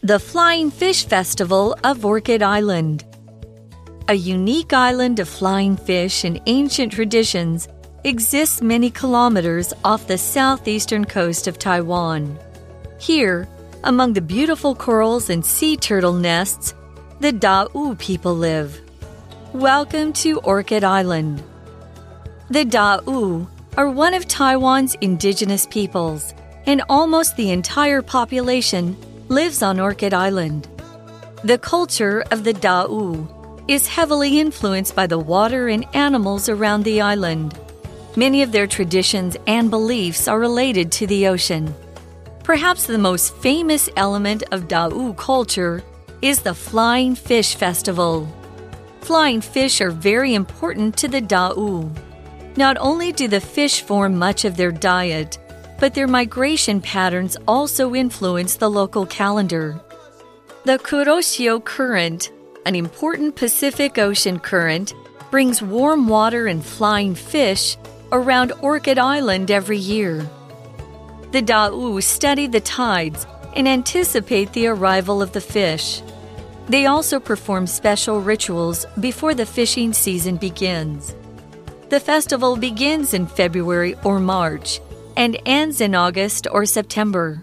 The Flying Fish Festival of Orchid Island. A unique island of flying fish and ancient traditions exists many kilometers off the southeastern coast of Taiwan. Here, among the beautiful corals and sea turtle nests, the Da'u people live. Welcome to Orchid Island. The Da'u are one of Taiwan's indigenous peoples, and almost the entire population lives on Orchid Island. The culture of the Da'u is heavily influenced by the water and animals around the island. Many of their traditions and beliefs are related to the ocean. Perhaps the most famous element of Da'u culture is the Flying Fish Festival. Flying fish are very important to the Da'u. Not only do the fish form much of their diet, but their migration patterns also influence the local calendar. The Kuroshio Current, an important Pacific Ocean current, brings warm water and flying fish around Orchid Island every year. The Da'u study the tides and anticipate the arrival of the fish. They also perform special rituals before the fishing season begins. The festival begins in February or March and ends in August or September.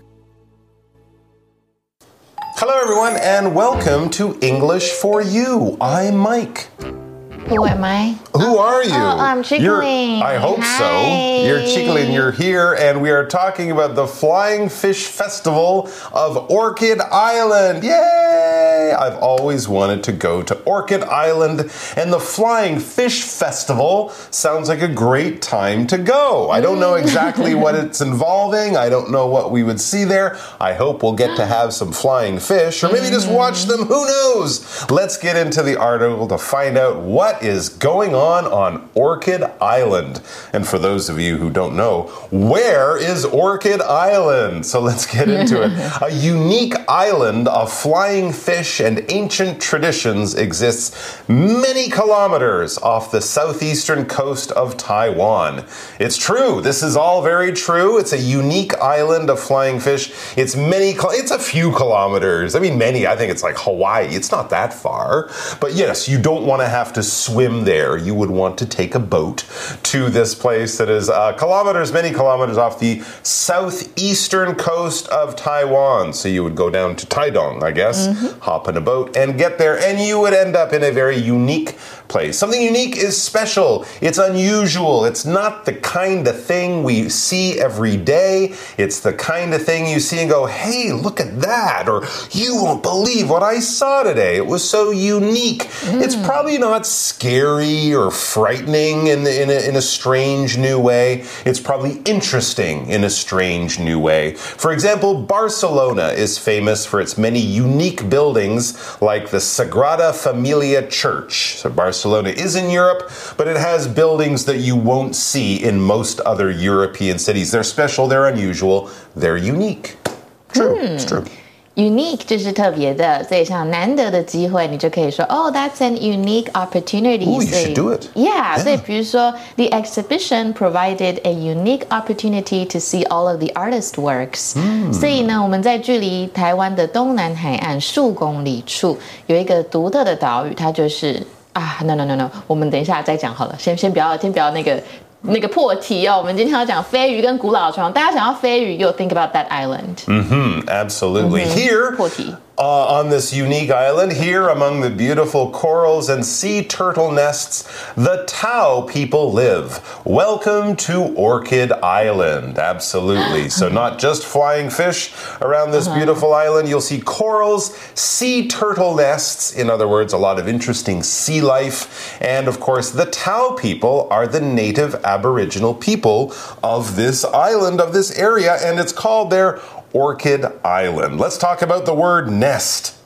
Hello, everyone, and welcome to English for You. I'm Mike. Who am I? Who are you? Oh, I'm Chickling. I hope Hi. so. You're Chickling, you're here, and we are talking about the Flying Fish Festival of Orchid Island. Yay! I've always wanted to go to Orchid Island, and the Flying Fish Festival sounds like a great time to go. I don't know exactly what it's involving. I don't know what we would see there. I hope we'll get to have some flying fish, or maybe just watch them. Who knows? Let's get into the article to find out what is going on Orchid Island. And for those of you who don't know, where is Orchid Island? So let's get into it. A unique island of flying fish and ancient traditions exists many kilometers off the southeastern coast of Taiwan. It's true. This is all very true. It's a unique island of flying fish. It's a few kilometers. I mean, many. I think it's like Hawaii. It's not that far. But yes, you don't want to have to swim there. You would want to take a boat to this place that is many kilometers off the southeastern coast of Taiwan. So you would go down to Taidong, I guess, hop in a boat and get there, and you would end up in a very unique place. Something unique is special. It's unusual. It's not the kind of thing we see every day. It's the kind of thing you see and go, hey, look at that, or you won't believe what I saw today. It was so unique. It's probably not scary or frightening in a strange new way. It's probably interesting in a strange new way. For example, Barcelona is famous for its many unique buildings like the Sagrada Familia Church. So Barcelona is in Europe, but it has buildings that you won't see in most other European cities. They're special, they're unusual, they're unique. True, it's true. Unique 就是特别的，所以像难得的机会，你就可以说，Oh, that's an unique opportunity. Ooh, you should do it. Yeah, 所以比如说 the exhibition provided a unique opportunity to see all of the artist works. 所以呢，我们在距离台湾的东南海岸数公里处有一个独特的岛屿，它就是no， 我们等一下再讲好了，先不要那个破题哦，我们今天要讲飞鱼跟古老床。大家想要飞鱼 ，you'll think about that island. Absolutely. Here, 破题。 on this unique island, here among the beautiful corals and sea turtle nests, the Tao people live. Welcome to Orchid Island. Absolutely. So not just flying fish around this beautiful island. You'll see corals, sea turtle nests. In other words, a lot of interesting sea life. And of course, the Tao people are the native Aboriginal people of this island, of this area. And it's called their Orchid Island. Let's talk about the word nest.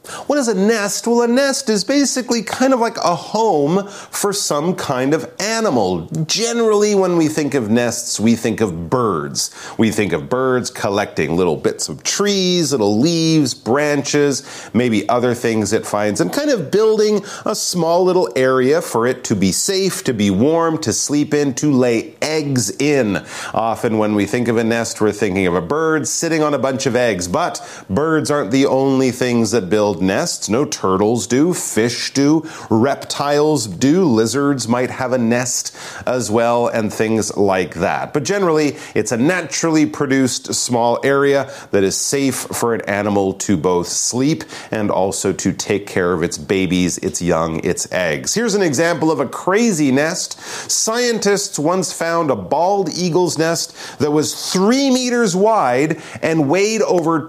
What is a nest? Well, a nest is basically kind of like a home for some kind of animal. Generally, when we think of nests, we think of birds. We think of birds collecting little bits of trees, little leaves, branches, maybe other things it finds, and kind of building a small little area for it to be safe, to be warm, to sleep in, to lay eggs in. Often when we think of a nest, we're thinking of a bird sitting on a bunch of eggs, but birds aren't the only things that build nests. No, turtles do, fish do, reptiles do, lizards might have a nest as well, and things like that. But generally, it's a naturally produced small area that is safe for an animal to both sleep and also to take care of its babies, its young, its eggs. Here's an example of a crazy nest. Scientists once found a bald eagle's nest that was 3 meters wide and weighed over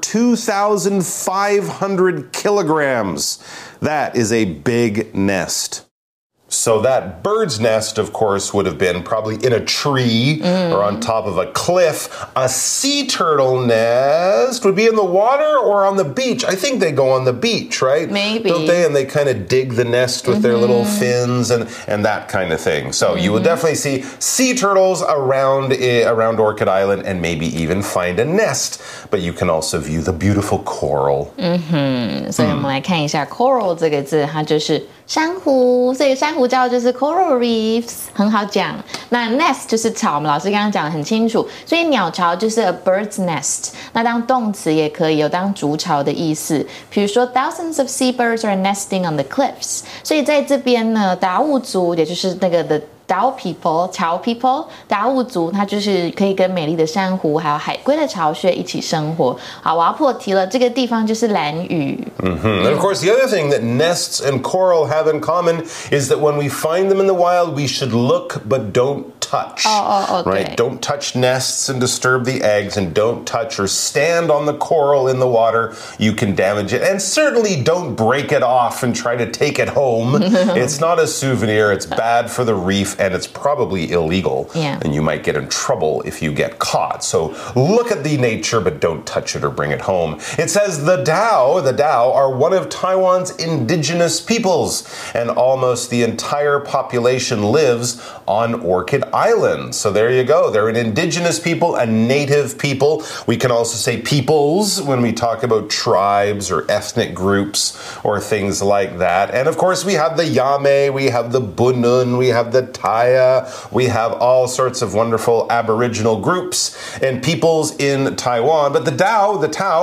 2,500 kilograms. That is a big nest. So that bird's nest, of course, would have been probably in a tree or on top of a cliff. A sea turtle nest would be in the water or on the beach. I think they go on the beach, right? Maybe. Don't they? And they kind of dig the nest with their little fins and that kind of thing. So you will definitely see sea turtles around Orchid Island and maybe even find a nest. But you can also view the beautiful coral. 所以我们来看一下 coral 这个字，它就是珊瑚，所以珊瑚礁就是 coral reefs， 很好讲。那 nest 就是巢，我们老师刚刚讲得很清楚，所以鸟巢就是 a bird's nest。那当动词也可以有当筑巢的意思，比如说 thousands of seabirds are nesting on the cliffs。所以在这边呢，达悟族也就是那个的。Dao people, 巢 people, 达悟族，它就是可以跟美丽的珊瑚还有海龟的巢穴一起生活。好，我要破题了，这个地方就是兰屿。 And of course, the other thing that nests and coral have in common is that when we find them in the wild, we should look but don't touch. Right? Don't touch nests and disturb the eggs, and don't touch or stand on the coral in the water. You can damage it. And certainly don't break it off and try to take it home. It's not a souvenir. It's bad for the reef, and it's probably illegal. Yeah. And you might get in trouble if you get caught. So look at the nature, but don't touch it or bring it home. It says the Dao are one of Taiwan's indigenous peoples, and almost the entire population lives on Orchid Island. So there you go. They're an indigenous people, a native people. We can also say peoples when we talk about tribes or ethnic groups or things like that. And of course, we have the Yame, we have the Bunun, we have the Taya, we have all sorts of wonderful Aboriginal groups and peoples in Taiwan. But the Tao,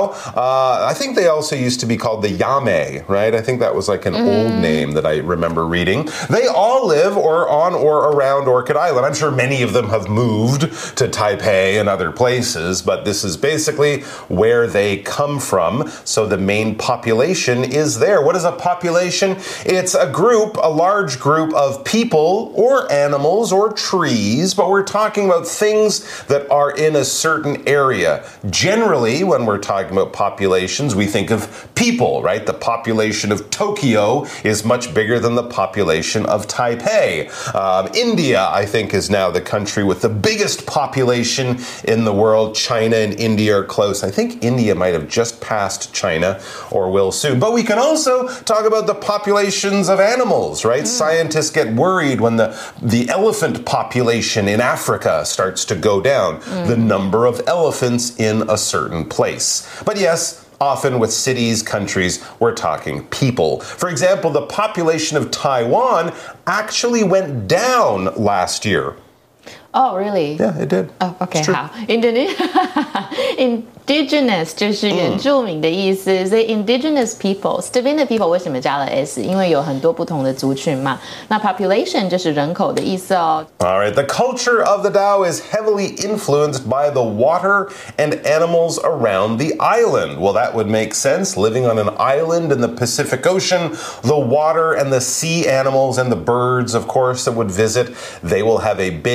I think they also used to be called the Yame, right? I think that was like an old name that I remember reading. They all live on or around Orchid Island. I'm sure many of them have moved to Taipei and other places, but this is basically where they come from. So the main population is there. What is a population? It's a large group of people or animals or trees, but we're talking about things that are in a certain area. Generally, when we're talking about populations, we think of people, right? The population of Tokyo is much bigger than the population of Taipei. India, I think, is now the country with the biggest population in the world. China and India are close. I think India might have just passed China or will soon. But we can also talk about the populations of animals, right? Scientists get worried when the elephant population in Africa starts to go down, the number of elephants in a certain place. But yes, often with cities, countries, we're talking people. For example, the population of Taiwan actually went down last year. Oh, really? Yeah, it did. Oh, okay, 好。Indigenous 就是原住民的意思，所以 indigenous peoples 这边的 people 为什么加了 s？ 因为有很多不同的族群嘛。那 population 就是人口的意思哦。 All right, the culture of the Dao is heavily influenced by the water and animals around the island. Well, that would make sense. Living on an island in the Pacific Ocean, the water and the sea animals and the birds, of course, that would visit, they will have a big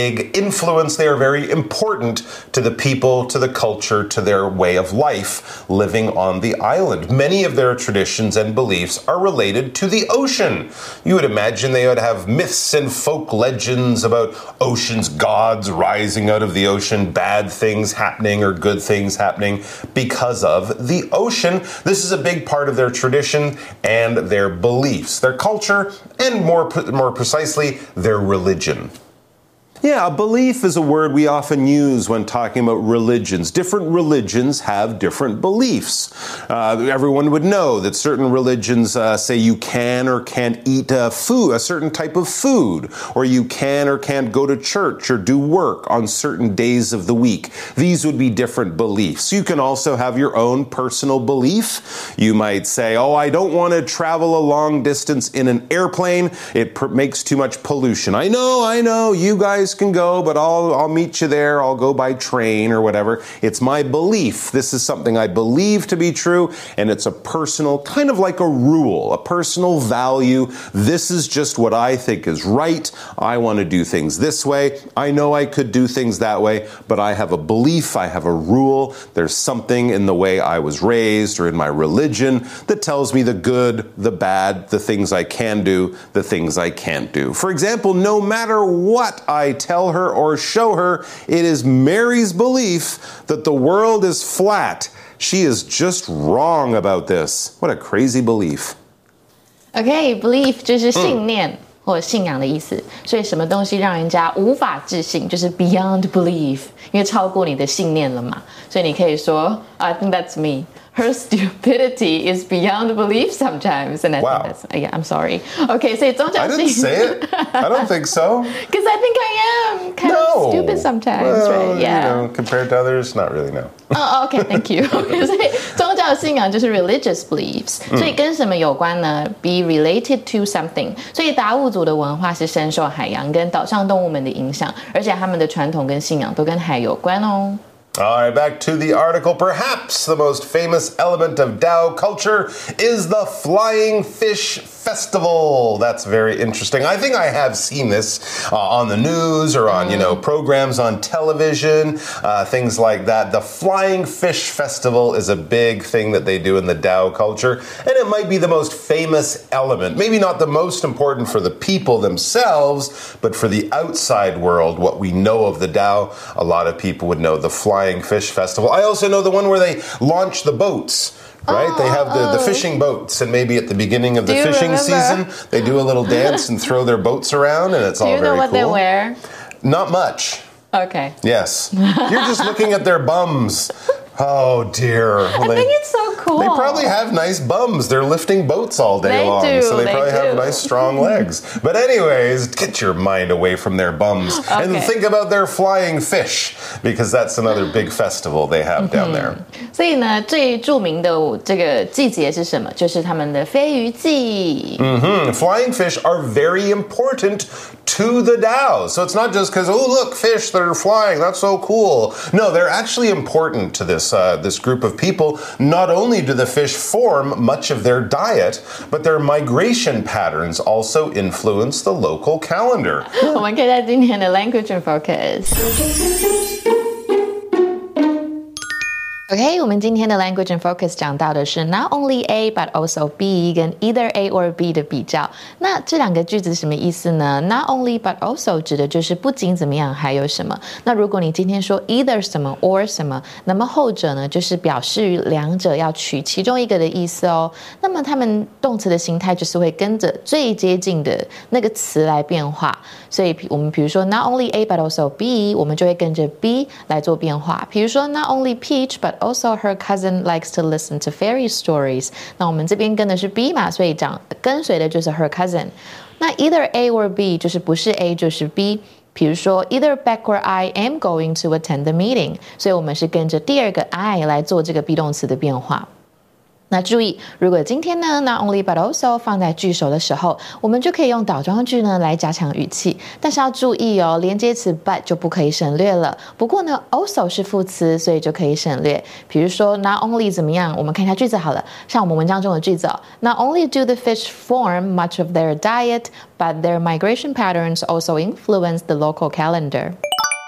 influence, they are very important to the people, to the culture, to their way of life living on the island. Many of their traditions and beliefs are related to the ocean. You would imagine they would have myths and folk legends about ocean's gods rising out of the ocean, bad things happening or good things happening because of the ocean. This is a big part of their tradition and their beliefs, their culture, and more precisely, their religion. Yeah, a belief is a word we often use when talking about religions. Different religions have different beliefs. Everyone would know that certain religions say you can or can't eat food, a certain type of food, or you can or can't go to church or do work on certain days of the week. These would be different beliefs. You can also have your own personal belief. You might say, oh, I don't want to travel a long distance in an airplane. It makes too much pollution. I know, you guys can go, but I'll meet you there. I'll go by train or whatever. It's my belief. This is something I believe to be true, and it's a personal, kind of like a rule, a personal value. This is just what I think is right. I want to do things this way. I know I could do things that way, but I have a belief. I have a rule. There's something in the way I was raised or in my religion that tells me the good, the bad, the things I can do, the things I can't do. For example, no matter what I tell her or show her, it is Mary's belief that the world is flat. She is just wrong about this. What a crazy belief. Okay, belief 就是信念或信仰的意思，所以什么东西让人家无法置信，就是 beyond belief， 因为超过你的信念了嘛，所以你可以说 I think that's me.Her stupidity is beyond belief sometimes, and I think that's I'm sorry. Okay, so 宗教性 I didn't say it. I don't think so. Because I think I am kind of stupid sometimes, right? Yeah. Compared to others, not really. No. Oh, okay, thank you. 所以宗教信仰就是 religious beliefs. 所以跟什么有关呢？ Be related to something. 所以达悟族的文化是深受海洋跟岛上动物们的影响，而且他们的传统跟信仰都跟海有关哦。 All right, back to the article. Perhaps the most famous element of Dao culture is the Flying Fish Festival. That's very interesting. I think I have seen this on the news or on, programs on television, things like that. The Flying Fish Festival is a big thing that they do in the Dao culture, and it might be the most famous element. Maybe not the most important for the people themselves, but for the outside world, what we know of the Dao, a lot of people would know the Flying Fish Festival. I also know the one where they launch the boats. Right? They have the fishing boats, and maybe at the beginning of the fishing season, they do a little dance and throw their boats around, and it's all very cool. Do you know what they wear? Not much. Okay. Yes. You're just looking at their bums. Oh, dear. Well, I think it's so cool. They probably have nice bums. They're lifting boats all day long. So they probably have nice, strong legs. But anyways, get your mind away from their bums. Okay. And think about their flying fish, because that's another big festival they have down there. 所以呢，最著名的这个季节是什么？就是他们的飞鱼季。 Flying fish are very important to the Dao. So it's not just because, oh, look, fish that are flying. That's so cool. No, they're actually important to this group of people. Not only do the fish form much of their diet, but their migration patterns also influence the local calendar. 我们可以在今天的 Language in Focus. OK， 我们今天的 Language in Focus 讲到的是 not only A but also B 跟 either A or B 的比较。那这两个句子什么意思呢？ Not only but also 指的就是不仅怎么样，还有什么。那如果你今天说 either 什么 or 什么，那么后者呢，就是表示于两者要取其中一个的意思哦。那么它们动词的形态就是会跟着最接近的那个词来变化。所以我们比如说 not only A but also B， 我们就会跟着 B 来做变化。比如说 not only Peach but also her cousin likes to listen to fairy stories. 那我们这边跟的是 B 嘛，所以跟随的就是 her cousin. 那 either A or B 就是不是 A 就是 B。比如说 either Beck or I am going to attend the meeting. 所以我们是跟着第二个 I 来做这个 be 动词的变化。那注意，如果今天呢 not only but also 放在句首的时候，我们就可以用倒装句呢来加强语气，但是要注意哦，连接词 but 就不可以省略了。不过呢 also 是副词，所以就可以省略。比如说 not only 怎么样，我们看一下句子好了，像我们文章中的句子哦 ，Not only do the fish form much of their diet, but their migration patterns also influence the local calendar.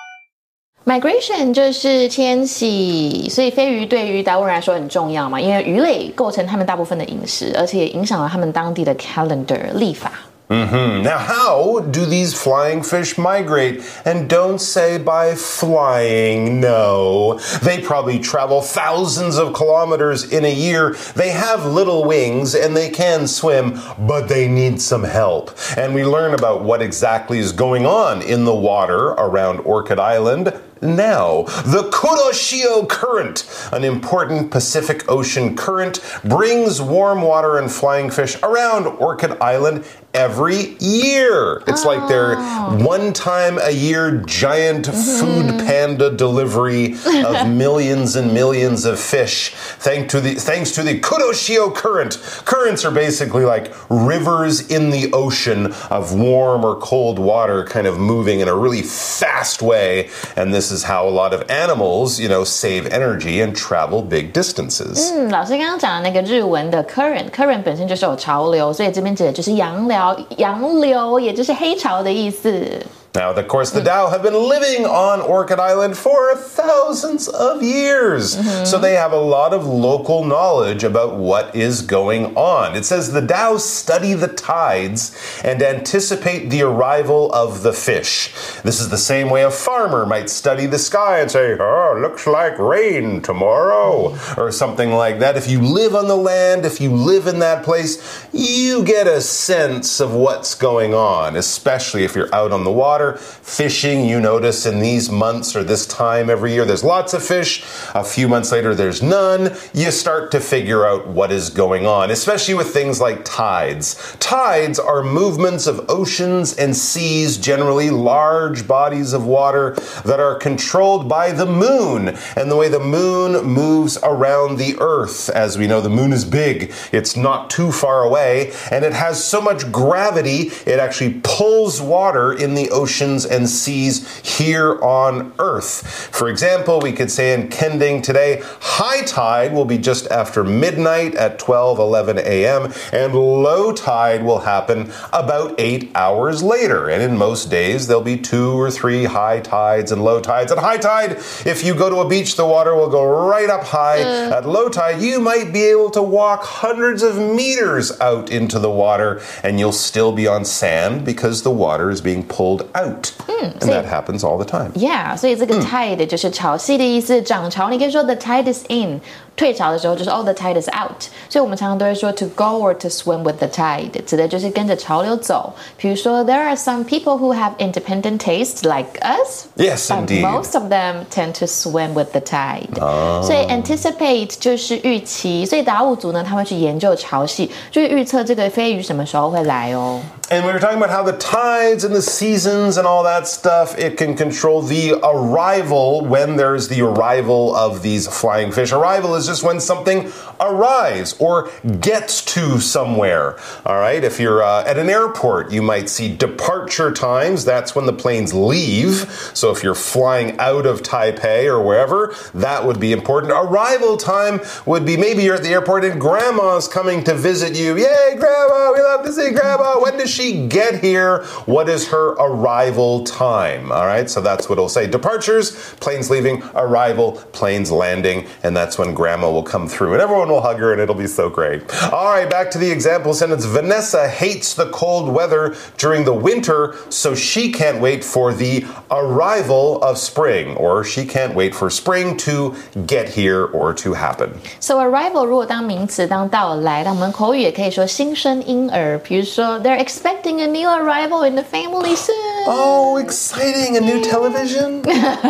Migration 就是迁徙，所以飞鱼对于达悟人来说很重要嘛，因为鱼类构成他们大部分的饮食，而且也影响了他们当地的 calendar 历法。 Now, how do these flying fish migrate? And don't say by flying, no. They probably travel thousands of kilometers in a year. They have little wings and they can swim, but they need some help. And we learn about what exactly is going on in the water around Orchid Island now. The Kuroshio Current, an important Pacific Ocean current, brings warm water and flying fish around Orchid Island every year. It's like their one time a year giant food panda delivery of millions and millions of fish thanks to the Kuroshio Current. Currents are basically like rivers in the ocean of warm or cold water kind of moving in a really fast way, and this is how a lot of animals, save energy and travel big distances. 老师刚刚讲的那个日文的 current 本身就是有潮流，所以这边指的就是洋流，也就是黑潮的意思。 Now, of course, the Dao have been living on Orchid Island for thousands of years. So they have a lot of local knowledge about what is going on. It says the Dao study the tides and anticipate the arrival of the fish. This is the same way a farmer might study the sky and say, oh, looks like rain tomorrow, or something like that. If you live on the land, if you live in that place, you get a sense of what's going on, especially if you're out on the water. Fishing, you notice in these months or this time every year, there's lots of fish. A few months later, there's none. You start to figure out what is going on, especially with things like tides. Tides are movements of oceans and seas, generally large bodies of water that are controlled by the moon and the way the moon moves around the earth. As we know, the moon is big. It's not too far away, and it has so much gravity, it actually pulls water in the oceans and seas here on Earth. For example, we could say in Kending today, high tide will be just after midnight at 12:11 a.m. and low tide will happen about 8 hours later. And in most days, there'll be 2 or 3 high tides and low tides. At high tide, if you go to a beach, the water will go right up high. At low tide, you might be able to walk hundreds of meters out into the water and you'll still be on sand because the water is being pulled out. And that happens all the time. Yeah, 所以这个 tide 就是潮汐的意思，涨潮你可以说 the tide is in， 退潮的时候就是 the tide is out。所以我们常常都会说 to go or to swim with the tide， 指的就是跟着潮流走。比如说 there are some people who have independent tastes like us. Yes, but indeed. Most of them tend to swim with the tide. 所以 anticipate 就是预期，所以达悟族呢他会去研究潮汐，就是预测这个飞鱼什么时候会来哦。 And we were talking about how the tides and the seasons and all that stuff, it can control the arrival when there's the arrival of these flying fish. Arrival is just when something arrives or gets to somewhere. All right. If you're at an airport, you might see departure times. That's when the planes leave. So if you're flying out of Taipei or wherever, that would be important. Arrival time would be maybe you're at the airport and grandma's coming to visit you. Yay, grandma. We love to see grandma. When does she get here? What is her arrival time? All right. So that's what it'll say. Departures, planes leaving. Arrival, planes landing. And that's when grandma will come through. And everyone will hug her and it'll be so great. All right. Back to the example sentence. Vanessa hates the cold weather during the winter, so she can't wait for the arrival of spring, or she can't wait for spring to get here or to happen. So arrival 如果当名词当到来，那我们口语也可以说新生婴儿，比如说 they're expecting a new arrival in the family soon. Oh, exciting. A new television?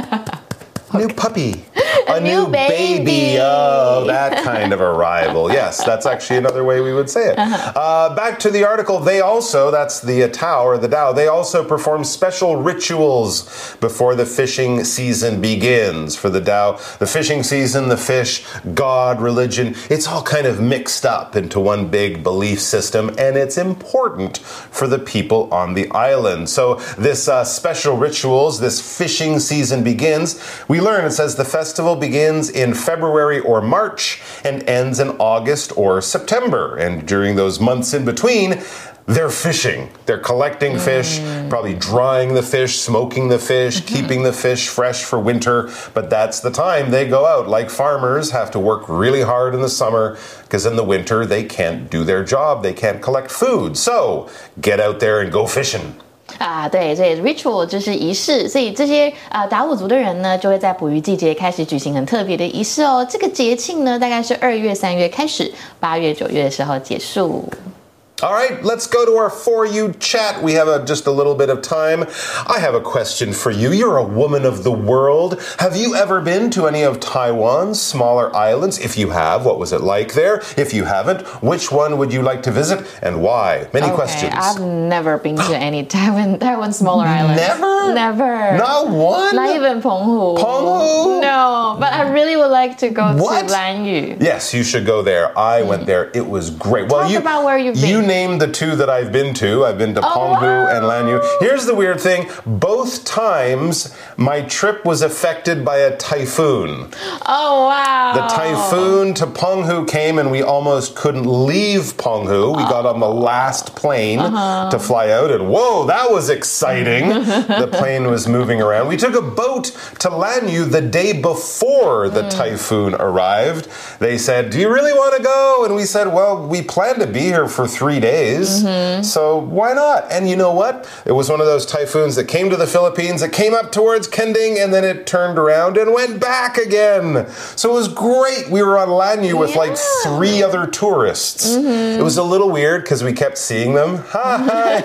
New puppy. A new baby. Oh, that kind of arrival. Yes, that's actually another way we would say it. Back to the article. They also, that's the Tao or the Dao, they also perform special rituals before the fishing season begins. For the Dao, the fishing season, the fish, God, religion, it's all kind of mixed up into one big belief system, and it's important for the people on the island. So this special rituals, this fishing season begins. We learn, it says the festival begins in February or March and ends in August or September. And during those months in between, they're fishing. They're collecting fish, probably drying the fish, smoking the fish, keeping the fish fresh for winter. But that's the time they go out. Like farmers have to work really hard in the summer because in the winter they can't do their job. They can't collect food. So get out there and go fishing. 对，这 ritual 就是仪式，所以这些达悟族的人呢，就会在捕鱼季节开始举行很特别的仪式哦。这个节庆呢，大概是2月、3月开始，8月、9月的时候结束。 All right, let's go to our For You chat. We have just a little bit of time. I have a question for you. You're a woman of the world. Have you ever been to any of Taiwan's smaller islands? If you have, what was it like there? If you haven't, which one would you like to visit and why? Many questions. I've never been to any Taiwan smaller islands. Never? Never. Not one? Not even Penghu. Penghu? No, but I really would like to go What? to Lanyu. Yes, you should go there. I went there. It was great. Talk about where you've been. You named the two that I've been to. I've been to Penghu and Lanyu. Here's the weird thing. Both times, my trip was affected by a typhoon. Oh, wow. The typhoon to Penghu came and we almost couldn't leave Penghu. We got on the last plane to fly out and whoa, that was exciting. The plane was moving around. We took a boat to Lanyu the day before the typhoon arrived. They said, do you really want to go? And we said, well, we plan to be here for 3 days. So why not? And you know what? It was one of those typhoons that came to the Philippines, it came up towards Kending, and then it turned around and went back again. So it was great. We were on Lanyu with like 3 other tourists. It was a little weird because we kept seeing them. Hi,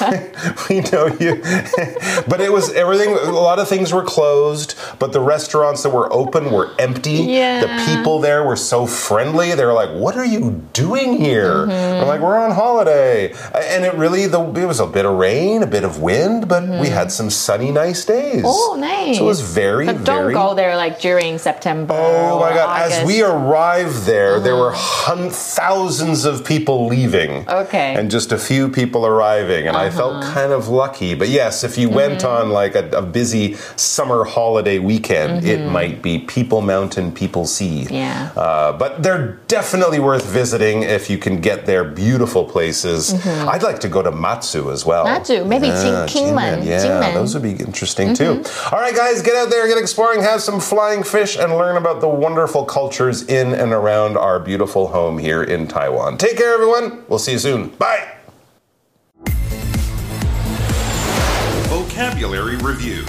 we know you. But it was everything, a lot of things were closed, but the restaurants that were open were empty. Yeah. The people there were so friendly. They were like, what are you doing here? We're like, we're on holiday. And it really, it was a bit of rain, a bit of wind, but we had some sunny, nice days. Oh, nice. So it was very, but don't go there like during September. Oh my God. August. As we arrived there, there were thousands of people leaving. Okay. And just a few people arriving. And I felt kind of lucky. But yes, if you went on like a busy summer holiday weekend, it might be People Mountain, People Sea. Yeah. But they're definitely worth visiting if you can get there. Beautiful places. I'd like to go to Matsu as well. Matsu, maybe Kinmen. Yeah, those would be interesting too. All right, guys, get out there, get exploring, have some flying fish, and learn about the wonderful cultures in and around our beautiful home here in Taiwan. Take care, everyone. We'll see you soon. Bye. Vocabulary Review.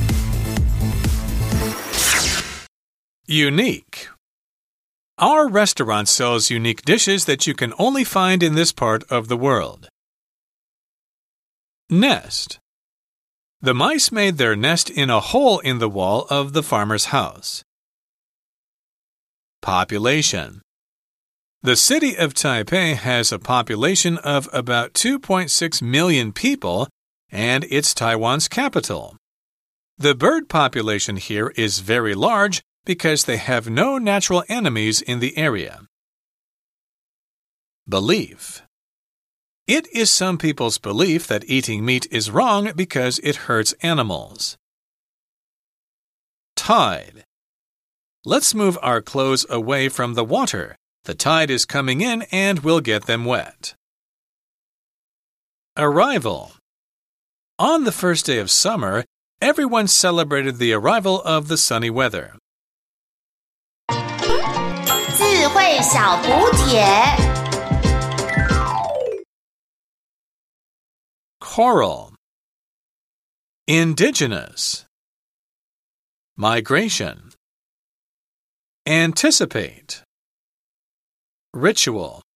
Unique. Our restaurant sells unique dishes that you can only find in this part of the world. Nest. The mice made their nest in a hole in the wall of the farmer's house. Population. The city of Taipei has a population of about 2.6 million people, and it's Taiwan's capital. The bird population here is very large because they have no natural enemies in the area. Belief. It is some people's belief that eating meat is wrong because it hurts animals. Tide. Let's move our clothes away from the water. The tide is coming in and we'll get them wet. Arrival. On the first day of summer, everyone celebrated the arrival of the sunny weather. 智慧小补帖 Coral. Indigenous. Migration. Anticipate. Ritual.